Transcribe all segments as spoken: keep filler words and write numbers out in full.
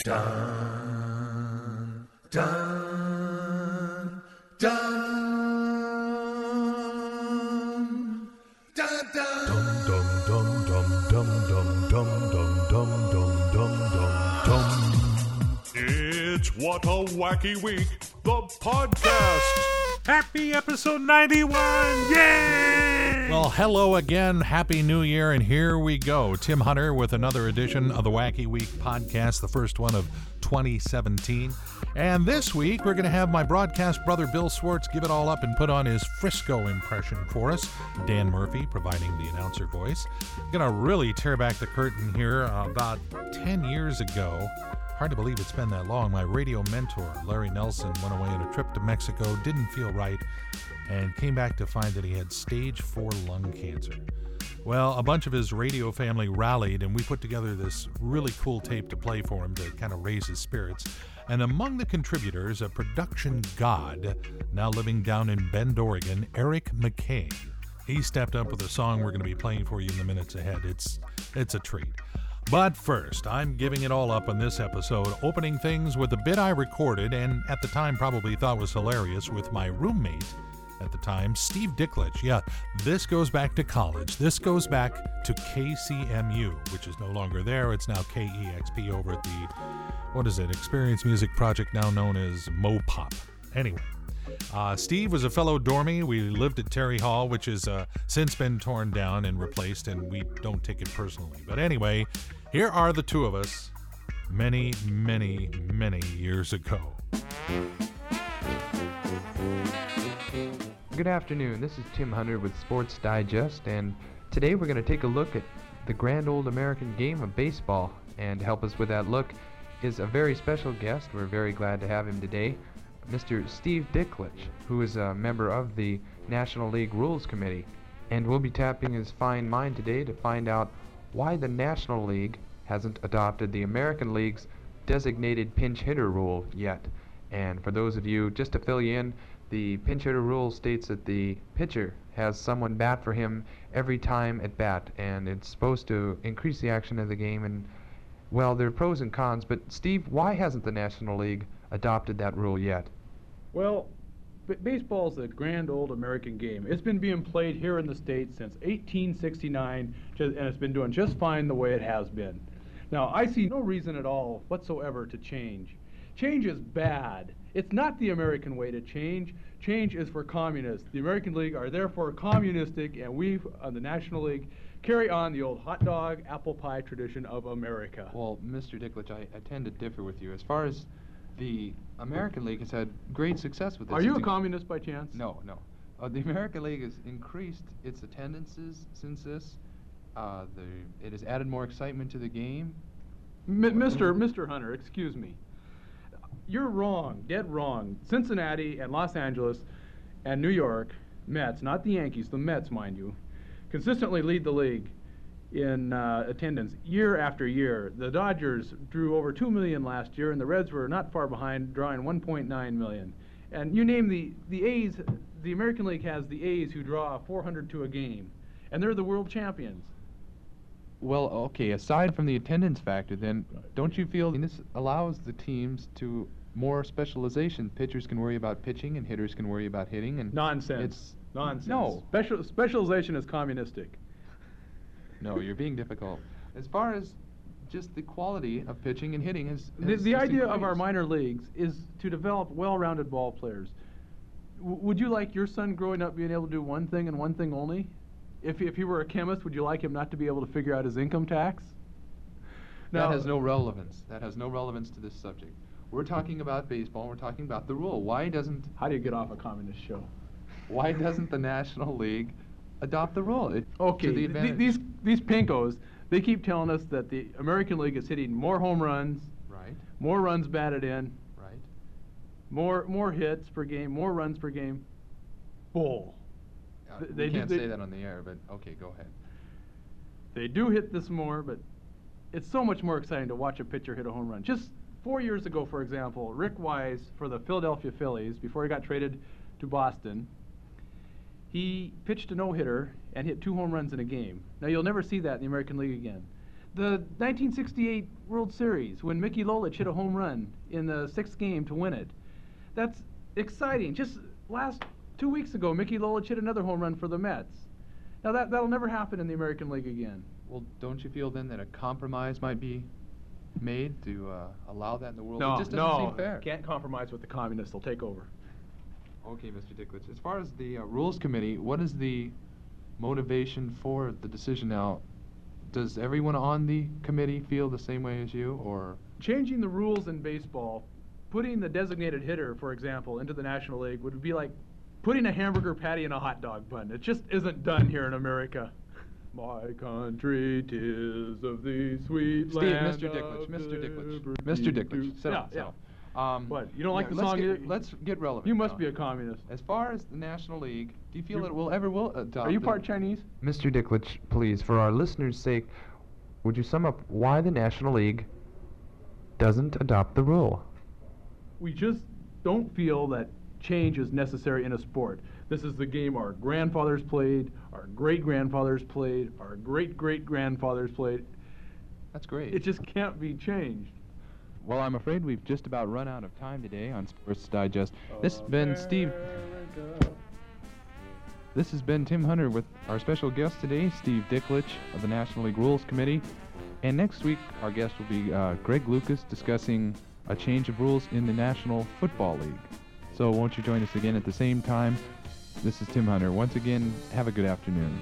Dun, dun, dun, dun, dun. Dum dum dum dum dum dum dum dum dum dum dum dum dum. It's What a Wacky Week, the podcast. Happy episode ninety-one! Yay! Well, hello again. Happy New Year, and here we go. Tim Hunter with another edition of the Wacky Week podcast, the first one of twenty seventeen. And this week, we're going to have my broadcast brother Bill Swartz give it all up and put on his Frisco impression for us. Dan Murphy providing the announcer voice. Going to really tear back the curtain here. Uh, about ten years ago, hard to believe it's been that long, my radio mentor, Larry Nelson, went away on a trip to Mexico, didn't feel right, and came back to find that he had stage four lung cancer. Well, a bunch of his radio family rallied, and we put together this really cool tape to play for him to kind of raise his spirits. And among the contributors, a production god, now living down in Bend, Oregon, Eric McKay. He stepped up with a song we're going to be playing for you in the minutes ahead. It's it's a treat. But first, I'm giving it all up on this episode, opening things with a bit I recorded and at the time probably thought was hilarious with my roommate at the time, Steve Dicklich. Yeah, this goes back to college. This goes back to K C M U, which is no longer there. It's now K E X P over at the, what is it, Experience Music Project, now known as Mopop. Anyway, uh, Steve was a fellow dormie. We lived at Terry Hall, which has uh, since been torn down and replaced, and we don't take it personally. But anyway, here are the two of us many, many, many years ago. Good afternoon, this is Tim Hunter with Sports Digest, and today we're going to take a look at the grand old American game of baseball. And to help us with that look is a very special guest. We're very glad to have him today, Mister Steve Dicklich, who is a member of the National League Rules Committee. And we'll be tapping his fine mind today to find out why the National League hasn't adopted the American League's designated pinch hitter rule yet. And for those of you, just to fill you in, the pinch hitter rule states that the pitcher has someone bat for him every time at bat, and it's supposed to increase the action of the game. And, well, there are pros and cons, but Steve, why hasn't the National League adopted that rule yet? Well, b- baseball's a grand old American game. It's been being played here in the States since eighteen sixty-nine, and it's been doing just fine the way it has been. Now, I see no reason at all whatsoever to change. Change is bad. It's not the American way to change. Change is for communists. The American League are therefore communistic, and we, on the National League, carry on the old hot dog, apple pie tradition of America. Well, Mister Dicklich, I, I tend to differ with you. As far as the American League has had great success with this. Are you a It's communist by chance? No, no. Uh, the American League has increased its attendances since this. Uh, the, it has added more excitement to the game. M- Mister Mister Hunter, excuse me. You're wrong, dead wrong. Cincinnati and Los Angeles and New York, Mets, not the Yankees, the Mets, mind you, consistently lead the league in uh, attendance year after year. The Dodgers drew over two million last year, and the Reds were not far behind, drawing one point nine million. And you name the, the A's, the American League has the A's who draw four hundred to a game, and they're the world champions. Well, okay, aside from the attendance factor, then, don't you feel this allows the teams to more specialization? Pitchers can worry about pitching, and hitters can worry about hitting, and Nonsense. It's Nonsense. No. Special, specialization is communistic. No, you're being difficult. As far as just the quality of pitching and hitting is... The, the idea of our minor leagues is to develop well-rounded ball players. W- would you like your son growing up being able to do one thing and one thing only? If, if he were a chemist, would you like him not to be able to figure out his income tax? That has no relevance. That has no relevance to this subject. We're talking about baseball. We're talking about the rule. Why doesn't... How do you get off a communist show? Why doesn't the National League adopt the rule? It, Okay, to the th- advantage. these these pinkos, they keep telling us that the American League is hitting more home runs, Right, more runs batted in, right. more more hits per game, more runs per game. Bull. Uh, Th- we they do- can't they- say that on the air, but okay, go ahead. They do hit this more, but it's so much more exciting to watch a pitcher hit a home run. Just four years ago, for example, Rick Wise for the Philadelphia Phillies, before he got traded to Boston, he pitched a no-hitter and hit two home runs in a game. Now, you'll never see that in the American League again. The nineteen sixty-eight World Series, when Mickey Lolich hit a home run in the sixth game to win it. That's exciting. Just last two weeks ago, Mickey Lolich hit another home run for the Mets. Now, that, that'll never happen in the American League again. Well, don't you feel then that a compromise might be made to uh, allow that in the world? No, it just doesn't no, seem fair. Can't compromise with the communists. They'll take over. Okay, Mister Dicklich. As far as the uh, Rules Committee, what is the motivation for the decision now? Does everyone on the committee feel the same way as you, or? Changing the rules in baseball, putting the designated hitter, for example, into the National League would be like putting a hamburger patty in a hot dog bun. It just isn't done here in America. My country, 'tis of thee, sweet Steve, land. Mister Dicklich, Mister Dicklich, Mister liberty Dicklich, to- sit yeah, down, sit yeah. down. Um, What, you don't like the let's song get, either? Let's get relevant. You must now. be a communist. As far as the National League, do you feel You- that it will ever will adopt? Are you the- part Chinese? Mister Dicklich, please, for our listeners' sake, would you sum up why the National League doesn't adopt the rule? We just don't feel that change is necessary in a sport. This is the game our grandfathers played, our great-grandfathers played, our great-great-grandfathers played. That's great. It just can't be changed. Well, I'm afraid we've just about run out of time today on Sports Digest. This has been Steve. This has been Tim Hunter with our special guest today, Steve Dicklich of the National League Rules Committee. And next week, our guest will be uh, Greg Lucas discussing a change of rules in the National Football League. So won't you join us again at the same time? This is Tim Hunter. Once again, have a good afternoon.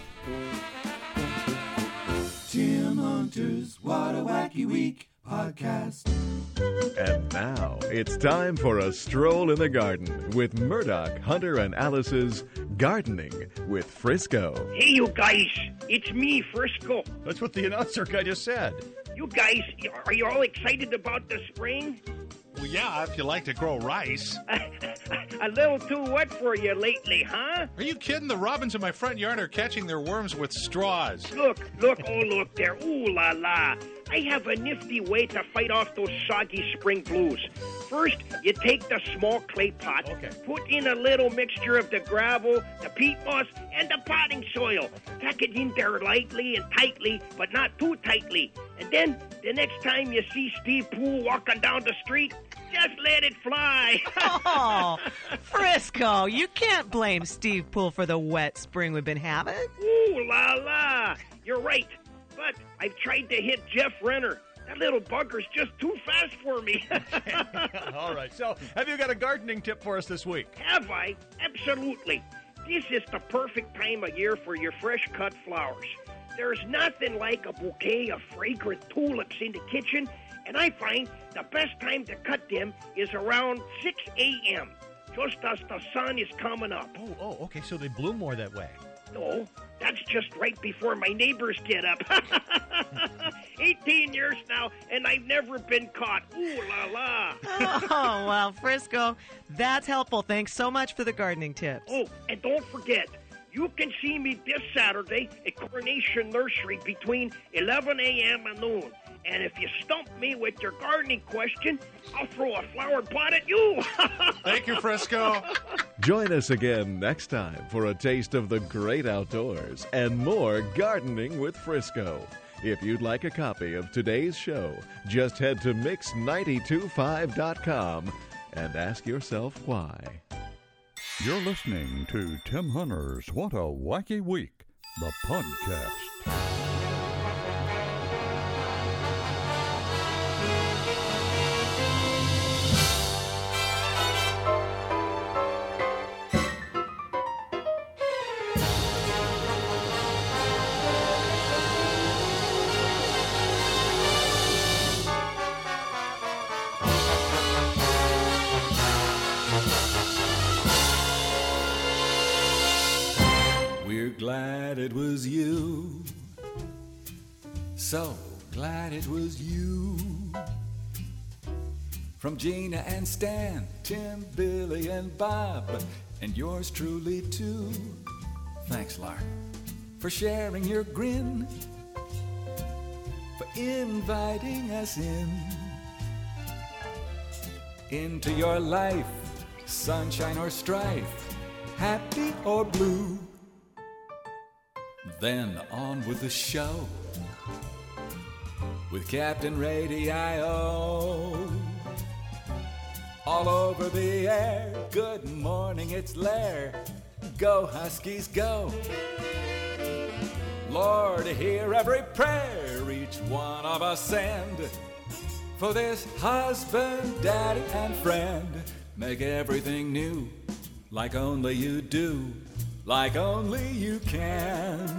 Tim Hunter's What a Wacky Week podcast. And now it's time for a stroll in the garden with Murdoch, Hunter, and Alice's Gardening with Frisco. Hey, you guys, it's me, Frisco. That's what the announcer guy just said. You guys, are you all excited about the spring? Well, yeah, if you like to grow rice. A little too wet for you lately, huh? Are you kidding? The robins in my front yard are catching their worms with straws. Look, look, oh, look there. Ooh la la. I have a nifty way to fight off those soggy spring blues. First, you take the small clay pot, Okay. put in a little mixture of the gravel, the peat moss, and the potting soil. Pack it in there lightly and tightly, but not too tightly. And then, the next time you see Steve Poole walking down the street, just let it fly. Oh, Frisco, you can't blame Steve Poole for the wet spring we've been having. Ooh la la. You're right. But I've tried to hit Jeff Renner. That little bugger's just too fast for me. All right, so have you got a gardening tip for us this week? Have I? Absolutely. This is the perfect time of year for your fresh-cut flowers. There's nothing like a bouquet of fragrant tulips in the kitchen, and I find the best time to cut them is around six a.m., just as the sun is coming up. Oh, oh, okay, so they bloom more that way. No, that's just right before my neighbors get up. eighteen years now, and I've never been caught. Ooh la la. Oh, well, Frisco, that's helpful. Thanks so much for the gardening tips. Oh, and don't forget, you can see me this Saturday at Coronation Nursery between eleven a.m. and noon. And if you stump me with your gardening question, I'll throw a flower pot at you. Thank you, Frisco. Join us again next time for a taste of the great outdoors and more Gardening with Frisco. If you'd like a copy of today's show, just head to mix nine two five dot com and ask yourself why. You're listening to Tim Hunter's What a Wacky Week, the podcast. We're glad it was you. So glad it was you. From Gina and Stan, Tim, Billy, and Bob, and yours truly too. Thanks, Lark, for sharing your grin, for inviting us in into your life, sunshine or strife, happy or blue. Then on with the show. with Captain Radio. All over the air, good morning, it's Lair. Go Huskies, go. Lord, hear every prayer each one of us send. For this husband, daddy, and friend, make everything new, like only you do, like only you can.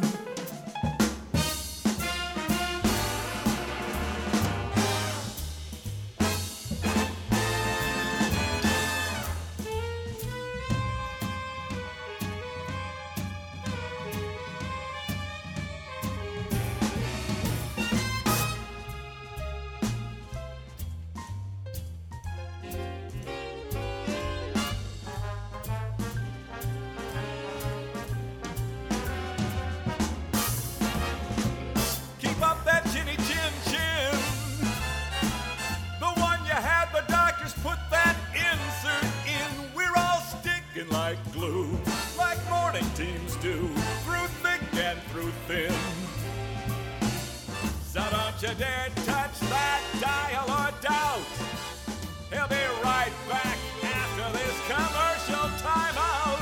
Like glue, like morning teams do, through thick and through thin. So don't you dare touch that dial or doubt. He'll be right back after this commercial timeout.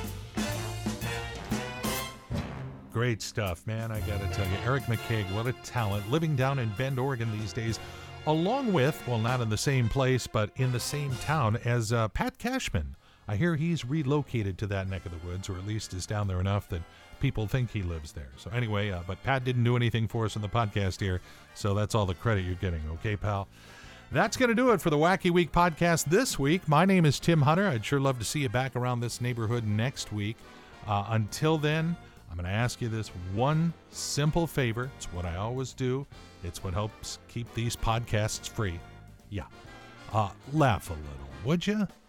Great stuff, man, I gotta tell you. Eric McCaig, what a talent, living down in Bend, Oregon these days, along with, well, not in the same place, but in the same town as uh, Pat Cashman. I hear he's relocated to that neck of the woods, or at least is down there enough that people think he lives there. So anyway, uh, but Pat didn't do anything for us in the podcast here, so that's all the credit you're getting, okay, pal? That's going to do it for the Wacky Week podcast this week. My name is Tim Hunter. I'd sure love to see you back around this neighborhood next week. Uh, until then, I'm going to ask you this one simple favor. It's what I always do. It's what helps keep these podcasts free. Yeah. Uh, laugh a little, would you?